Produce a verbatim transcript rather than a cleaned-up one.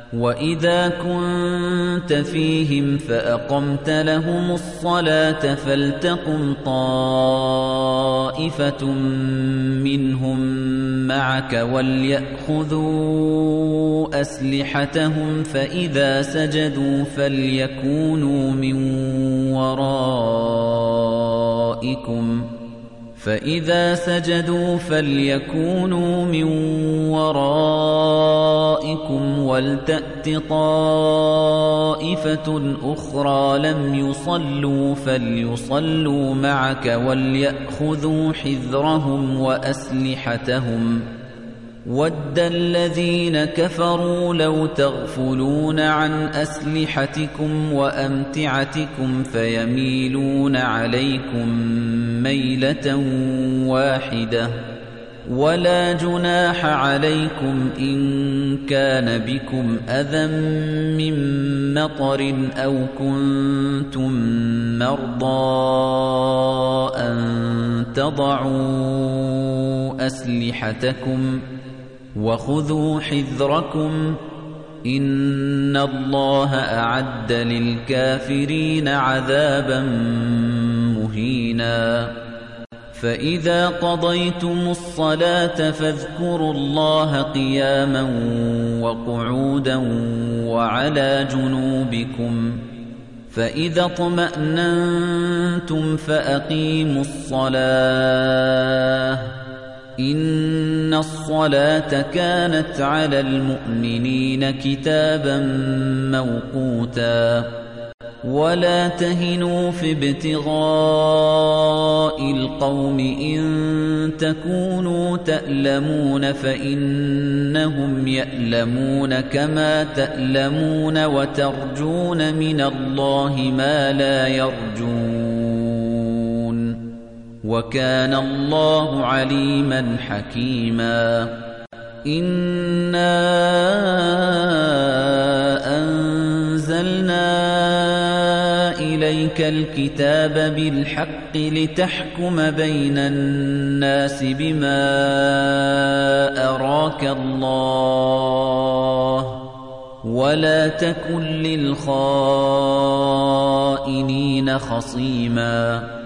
وَإِذَا كُنتَ فِيهِمْ فَأَقَمْتَ لَهُمُ الصَّلَاةَ فَلْتَقُمْ طَائِفَةٌ مِّنْهُم مَّعَكَ وَلْيَأْخُذُوا أَسْلِحَتَهُمْ فَإِذَا سَجَدُوا فَلْيَكُونُوا مِن وَرَائِكُمْ فَإِذَا سَجَدُوا فَلْيَكُونُوا مِن وَرَائِكُمْ وَلْتَأْتِ طَائِفَةٌ أُخْرَىٰ لَمْ يُصَلُّوا فَلْيُصَلُّوا مَعَكَ وَلْيَأْخُذُوا حِذْرَهُمْ وَأَسْلِحَتَهُمْ وَدَّ الَّذِينَ كَفَرُوا لَوْ تَغْفُلُونَ عَنْ أَسْلِحَتِكُمْ وَأَمْتِعَتِكُمْ فَيَمِيلُونَ عَلَيْكُمْ مَيْلَةً وَاحِدَةً وَلَا جُنَاحَ عَلَيْكُمْ إِن كَانَ بِكُمْ أَذًى مِّن مَّطَرٍ أَوْ كُنتُم مَّرْضَىٰ أَن تَضَعُوا أَسْلِحَتَكُمْ وَخُذُوا حِذْرَكُمْ إِنَّ اللَّهَ أَعَدَّ لِلْكَافِرِينَ عَذَابًا مُّهِينًا فَإِذَا قَضَيْتُمُ الصَّلَاةَ فَاذْكُرُوا اللَّهَ قِيَامًا وَقُعُودًا وَعَلَى جُنُوبِكُمْ فَإِذَا اطْمَأْنَنتُمْ فَأَقِيمُوا الصَّلَاةَ إِنَّ الصَّلَاةَ كَانَتْ عَلَى الْمُؤْمِنِينَ كِتَابًا مَّوْقُوتًا وَلَا تَهِنُوا فِي ابْتِغَاءِ الْقَوْمِ إِن تَكُونُوا تَأْلَمُونَ فَإِنَّهُمْ يَأْلَمُونَ كَمَا تَأْلَمُونَ وَتَرْجُونَ مِنَ اللَّهِ مَا لَا يَرْجُونَ وَكَانَ اللَّهُ عَلِيمًا حَكِيمًا إِنَّا أَنزَلْنَا إِلَيْكَ الْكِتَابَ بِالْحَقِّ لِتَحْكُمَ بَيْنَ النَّاسِ بِمَا أَرَاكَ اللَّهُ وَلَا تَكُن لِّلْخَائِنِينَ خَصِيمًا